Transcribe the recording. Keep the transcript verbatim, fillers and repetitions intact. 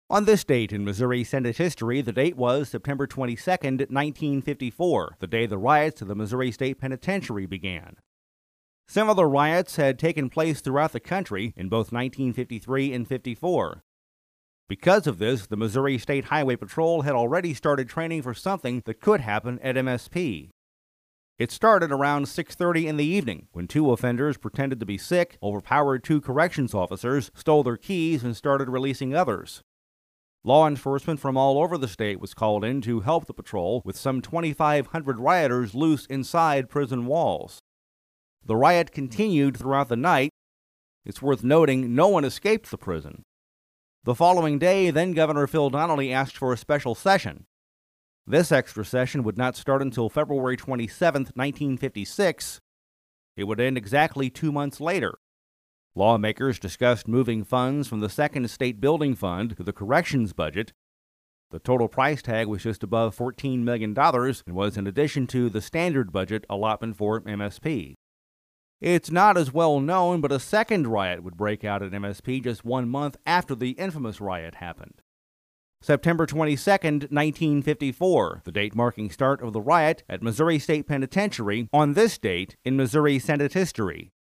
On this date in Missouri Senate history, the date was September twenty-second, nineteen fifty-four, the day the riots at the Missouri State Penitentiary began. Similar riots had taken place throughout the country in both nineteen fifty-three and fifty-four. Because of this, the Missouri State Highway Patrol had already started training for something that could happen at M S P. It started around six thirty in the evening, when two offenders pretended to be sick, overpowered two corrections officers, stole their keys, and started releasing others. Law enforcement from all over the state was called in to help the patrol, with some twenty-five hundred rioters loose inside prison walls. The riot continued throughout the night. It's worth noting no one escaped the prison. The following day, then-Governor Phil Donnelly asked for a special session. This extra session would not start until February twenty-seventh, nineteen fifty-six. It would end exactly two months later. Lawmakers discussed moving funds from the Second State Building Fund to the corrections budget. The total price tag was just above fourteen million dollars and was in addition to the standard budget allotment for M S P. It's not as well known, but a second riot would break out at M S P just one month after the infamous riot happened. September twenty-second, nineteen fifty-four, the date marking start of the riot at Missouri State Penitentiary on this date in Missouri Senate history.